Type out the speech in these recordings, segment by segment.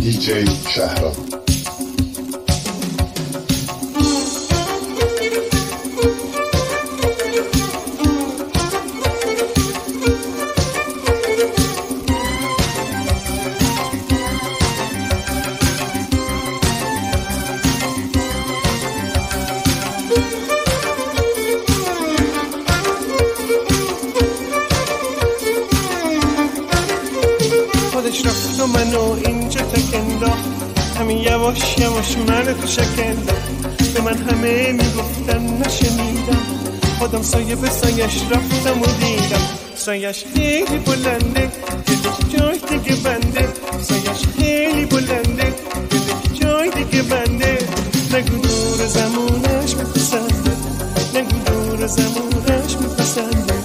DJ شهرام. خودش رفت و منو اینجا تکنداخت، همین یواش یواش منو تو شکنداخت. به من همه میگفتن نشنیدم، خودم سایه به سایش رفتم و دیدم. سایش خیلی بلنده، دلش جای دیگه بنده. سایش خیلی بلنده، دلش جای دیگه بنده. نگو دور زمونش میپسنده، نگو دور زمونش میپسنده.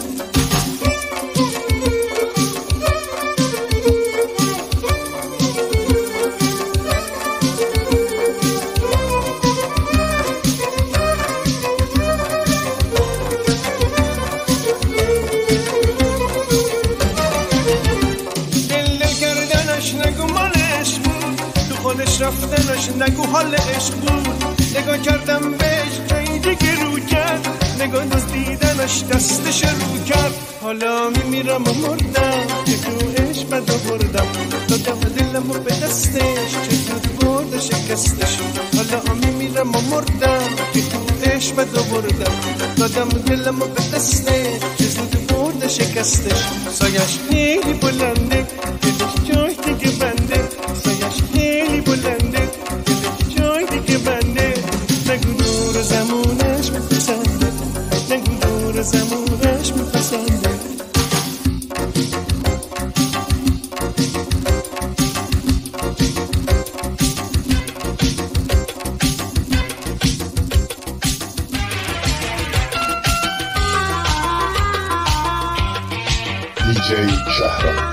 رفتنش نگو حال عشق بود، نگاه کردم بهش جایی دیگه رو کرد. نگاه دزدیدنش دستش رو کرد. حالا میمیرم و مردم که تو عشق بد آوردم، دادم دلم رو به دستش چه زود برد شکستش. حالا میمیرم و مردم که تو عشق بد آوردم، دادم دلم رو به دستش چه زود برد شکستش. سایش خیلی بلنده، دلش جای دیگه بنده. سایش خیلی بلنده، جای دیگه بنده. نگو دور زمونش میپسنده، نگو دور زمونش میپسنده. DJ شهرام.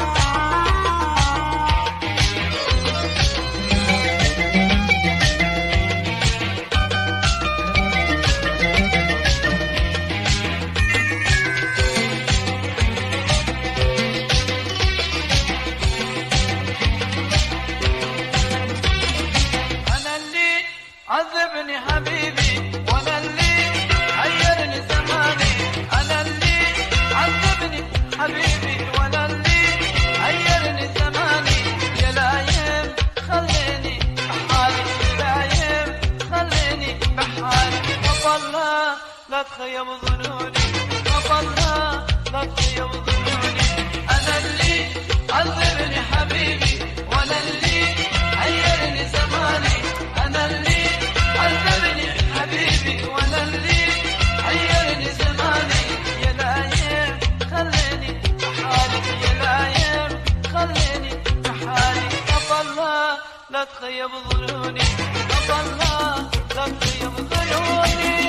عذبني حبيبي وانا اللي حيرني زماني. انا اللي عذبني حبيبي وانا اللي حيرني زماني. يا لايم خليني بحالي، يا لايم خليني بحالي. والله لا تخيب ظنوني، والله لا تخيب ظنوني. انا اللي عذبني حبيبي وانا اللي حيرني زماني. انا اللي عذبني حبيبي وانا اللي حيرني زماني. يا لايم خليني بحالي، يا لايم خليني بحالي. والله لا تخيب ظنوني، والله لا تخيب ظنوني.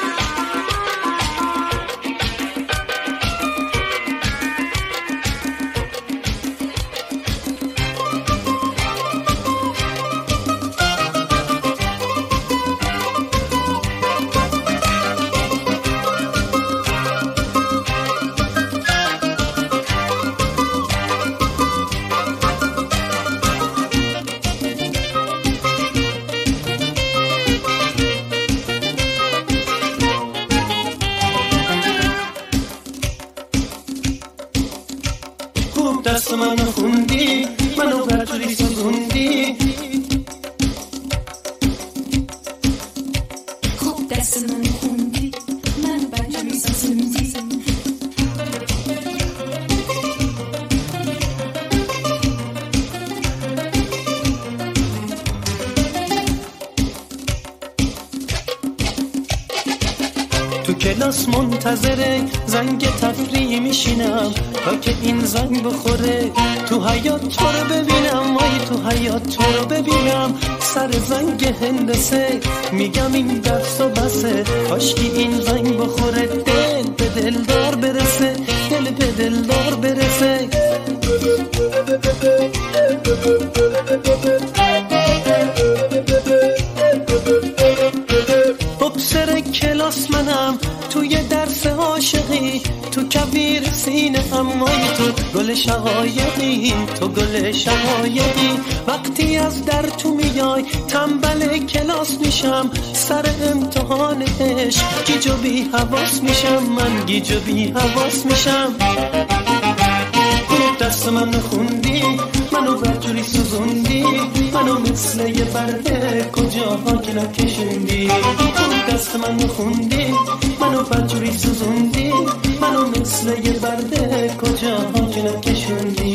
دست منو خوندی، منو بدری سوزوندی. خوب دست منو خوندی، منو بدری سوزوندی. تو کلاس منتظره زنگ تفریح میشینم تا که این زنگ بخوره. تو حیات تو رو ببینم، وای تو حیات تو رو ببینم. سر زنگ هندسه میگم این درس و بسه، کاشکی این زنگ بخوره. دل به دلدار برسه، دل به دلدار برسه. ببسر کلاس منم توی درس عاشقی، تو کویر سینه امای تو گل شقایقی، تو گل شقایقی. وقتی از در تو میای تنبل کلاس میشم، سر امتحان عشق گیج و بی حواس میشم، من گیج و بی حواس میشم. دست من خوندی، منو برجوری سوزوندی، منو مثل یه برده کجاها که نکشوندی. دست من خوندی، منو برجوری سوزوندی، منو مثل یه برده کجاها که نکشوندی.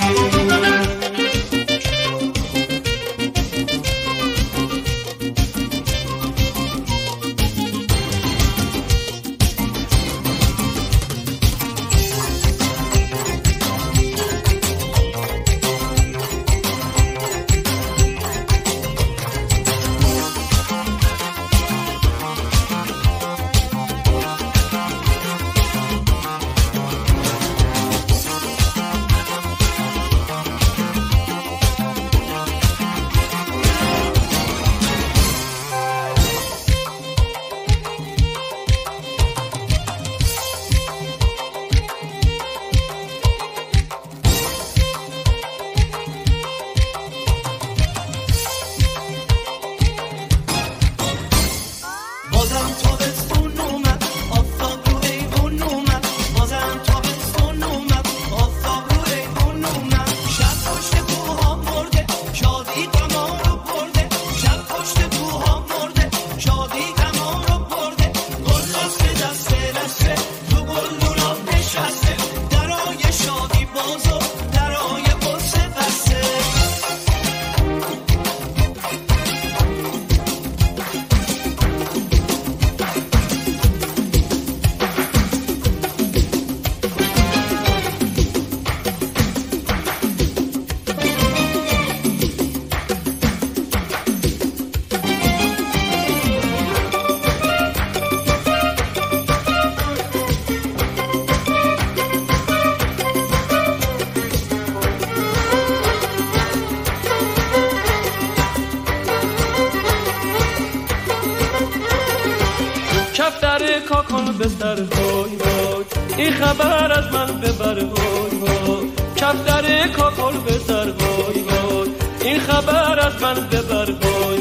بستر های های این خبر از من ببر های های کفتر کاکل بستر های های این خبر از من ببر های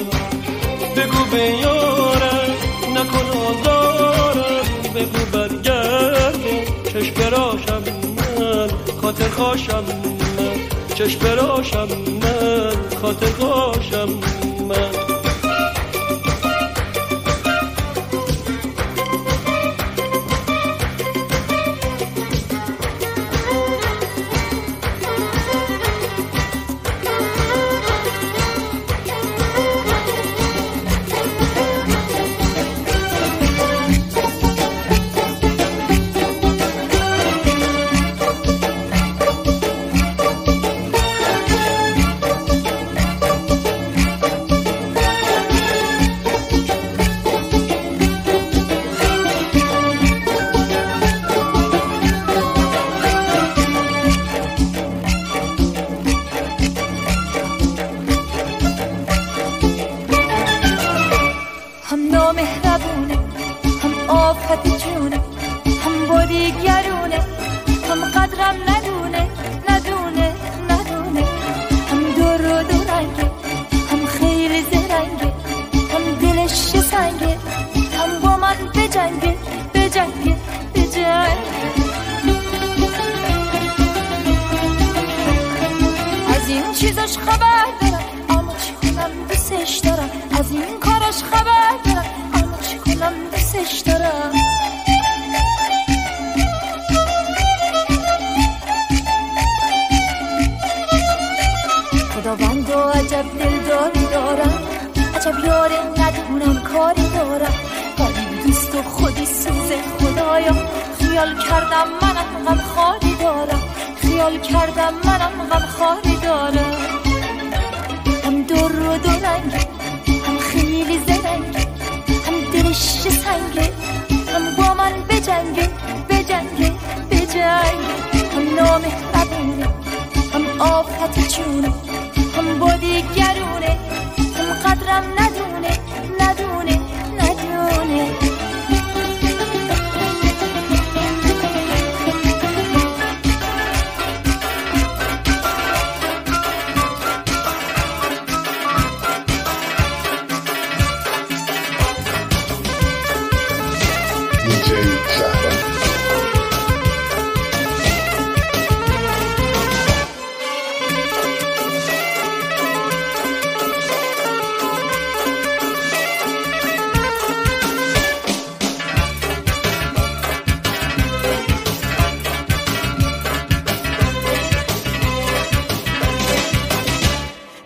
بگو به یارم نکن آزارم بگو برگرد چشم براشم من خاطر خاشم من چشم براشم من خاطر خاشم من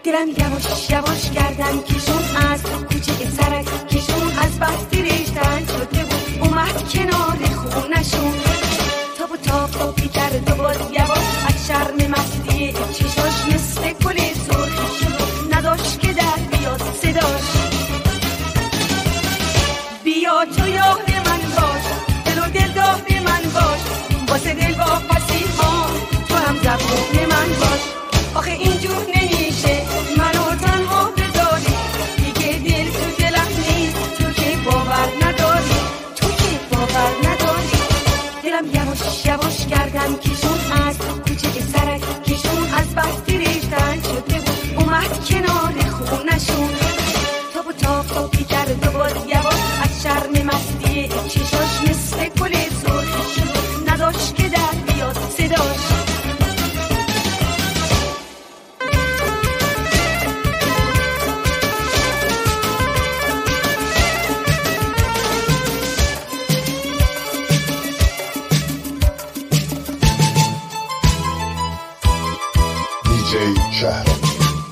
دلم یواش یواش گردن کشون از کوچه سرک کشون از بستی ریختن شده بود اومد کنار خونشون تاب و تابی کرد و باز یواش از شرم مستی چشاش مثل گل سرخی شد نداشت که در بیاد صداش بیا تو یار من باش دل و دل دار من باش واسه دل با پسی ها تو هم زبون من باش آخه اینجور نمیشه منو تنها بذاری دیگه دل تو دلم نیست تو که باور نداری دلم یواش یواش گردن کشون از کوچه سرک کشون از بستی ریختن شده بود اومد کنار خونشون تاب و تابی کرد و باز یواش از شرم مستی چشاش مثل گل سرخی شد نداشت که در بیاد صداش شهرام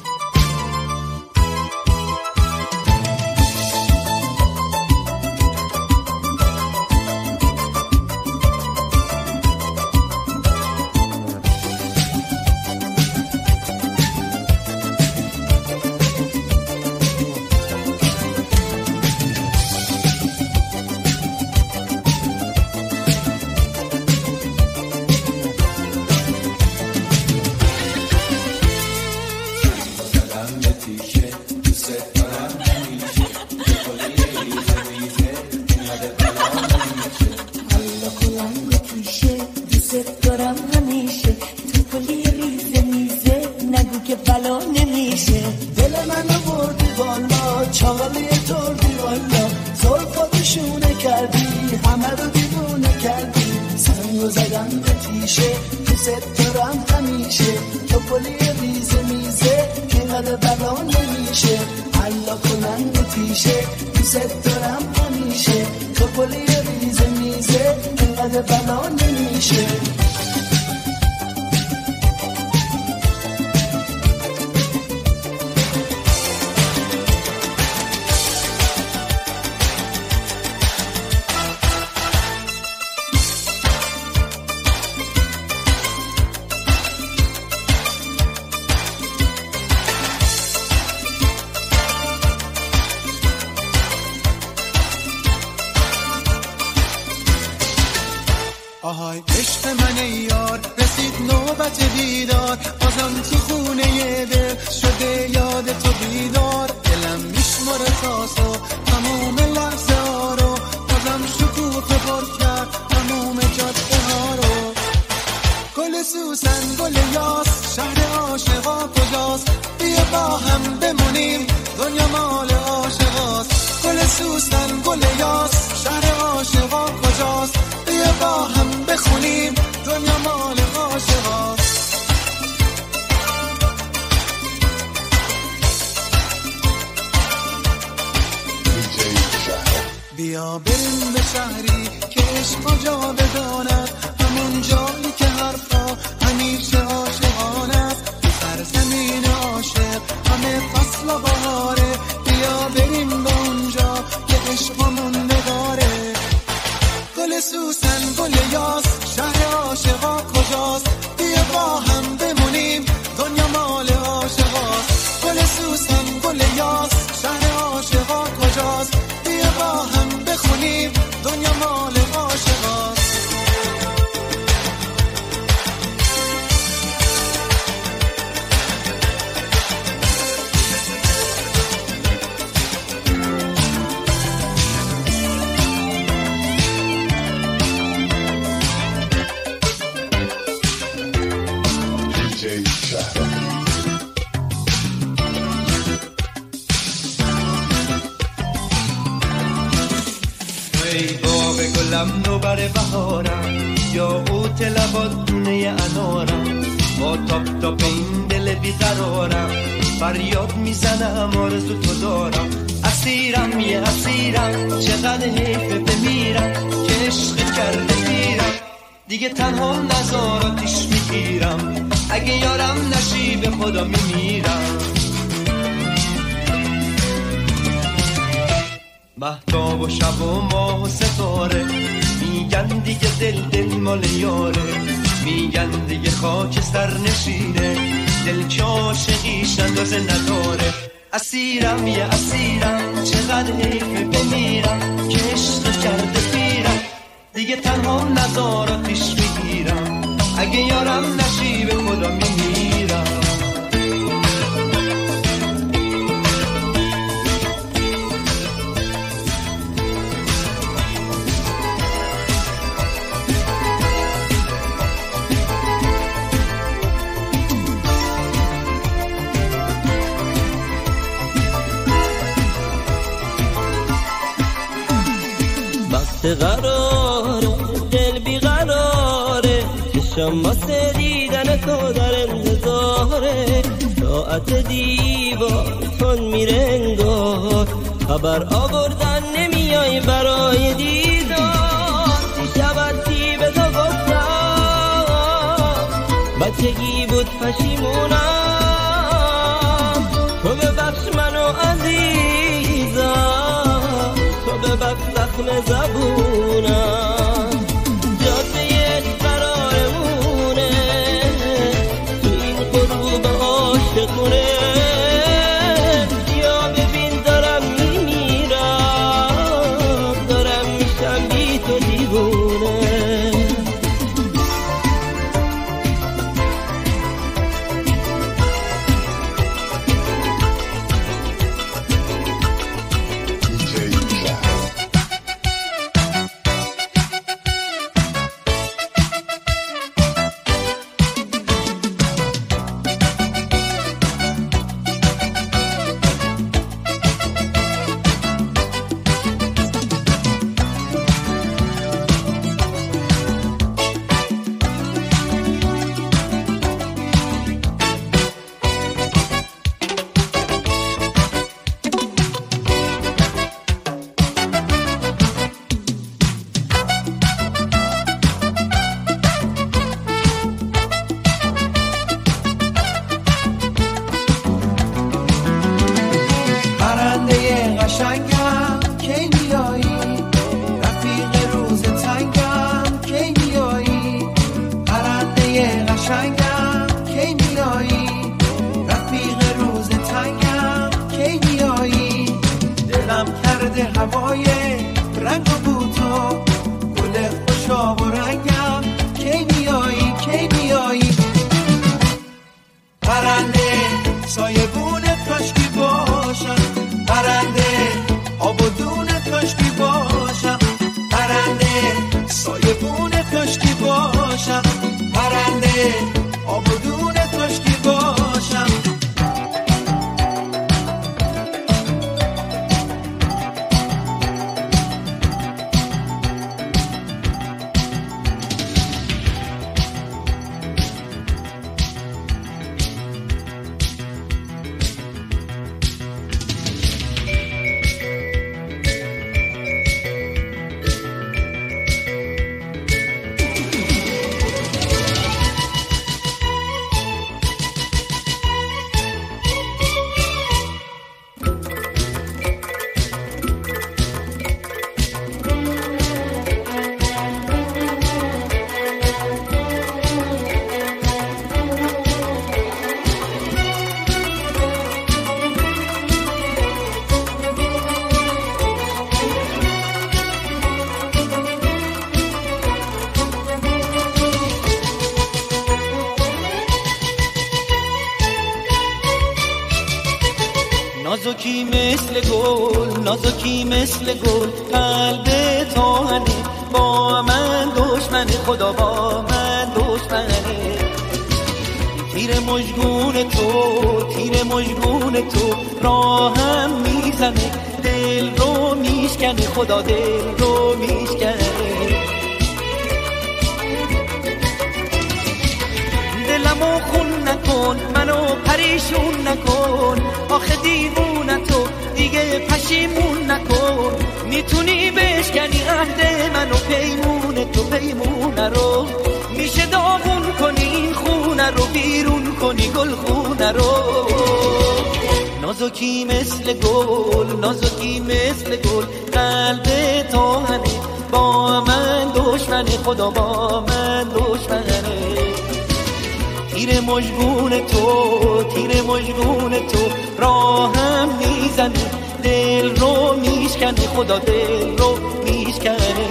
آهای عشق من یار رسید نوبت دیدار بازم تو خونه دل شده یاد تو بیدار دلم میشماره تاسو تموم لحظه ها رو بازم شکوفه پر کرد تموم جاده ها رو گل سوسن گل یاس شهر عاشقا کجاست بیا با هم بمونیم دنیا مال عاشقاست گل سوسن گل یاس شهر عاشقا کجاست بیا با هم بخونیم دنیا مال عاشقاست بیا بریم به شهری که عشق جا بداند همون جایی که حرفا همیشه عاشقانه به سرزمین عاشق همه فصل و بهاره بیا بریم به اونجا که عشقمون نداره گل سوسن گل یاس شهر عاشقا کجاست بیا با هم بمونیم دنیا مال عاشقاست گل سوسن گل یاس شهر عاشقا کجاست بیا با هم بخونیم دنیا مال عاشقاست گلم نوبر بهارم یا اوت لبات دونه انارم با تاپ تاپ این دل بیقرارم فریاد میزنم آرزو تو دارم اسیرم یه اسیرم چقدر حیفه بمیرم که عشق کرده میرم دیگه تنها نزار آتیش میگیرم اگه یارم نشی به خدا میمیرم مهتاب و شب و ماه و ستاره میگن دیگه دل مال یاره، میگن دیگه خاک سر نشینه، دل که عاشقیش اندازه نداره. اسیرم یه اسیرم، چقدر حیفه بمیرم که عشق کرده پیرم، دیگه تنها نزارتش بگیرم، اگه یارم نشی به خدا میمیرم. قراره دل بیقراره، چشم واسه دیدن تو در انتظاره، ساعت دیوار تون میره انگار، خبر آوردن نمیای برای دیدار. دیشب از به تو گفتم بچگی بود پشیمونم، تو ببخش منو عزیزم، تو ببخش زخم زبونم، جاده قرارمونه تو این غروب عاشقونه، یا ببین دارم میمیرم، دارم میشم بی تو دیوونه. نازکی مثل گل، نازکی مثل گل، قلب تاهنه، با من دشمنه، خدا با من دشمنه. تیر مژگون تو، تیر مژگون تو راهم میزنه، دل رو میشکنه، خدا دل رو میشکنه. دلمو خون نکن، منو پریشون نکن، آخه دیوونه تو دیگه پشیمون نکن. میتونی بشکنی عهد منو، پیمونه تو پیمونه رو، میشه داغون کنی این خونه رو، بیرون کنی گل خونه رو. نازکی مثل گل، نازکی مثل گل، قلب تو همه با من دشمنه، خدا با من دشمنه. تیر مژگون تو، تیر مژگون تو راهم میزنه، دل رو میشکنه، خدا دل رو میشکنه.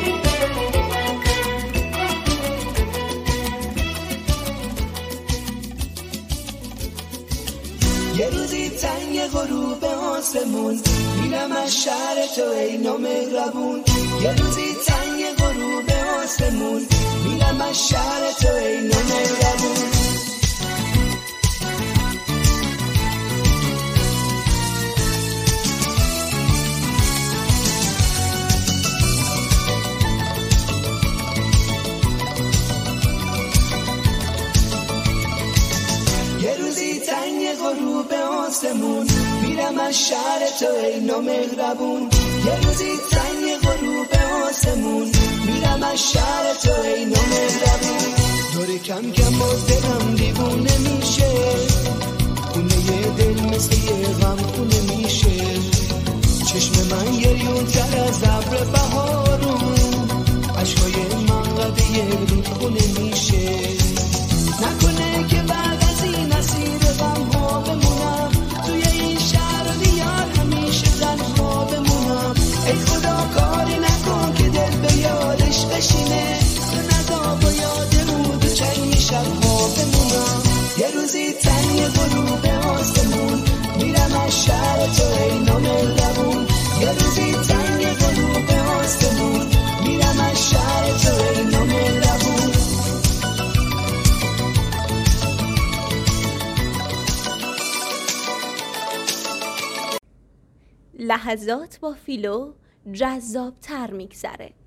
یه روزی تنگ غروب آسمون میرم از شهر تو ای نامهربون. یه روزی تنگ غروب آسمون میرم از شهر تو ای نامهربون. غروب آسمون میرم از شهر تو ای نامهربون. یه روزی تنگ غروب آسمون میرم از شهر تو ای نامهربون. داره کم کم با دلم دیوونه میشه، خونه یه دل مثل یه غم خونه میشه. چشم من گریون تر از ابر بهارون، عشقای من قد یه رود خونه میشه. نکنه که بعد از این اسیر غم ها بمونم، توی این شهر دیار همیشه تنها بمونم. ای خدا کاری نکن که دل به یادش بشینه، تو ندا با یاد رود و چنگ شبها بمونم. یه روزی تنگ غروب آسمون میرم از شهر تو ای نامهربون. یه روزی تنگ غروب آسمون میرم از شهر تو ای نامهربون. لحظات با فیلو جذاب‌تر میگذره.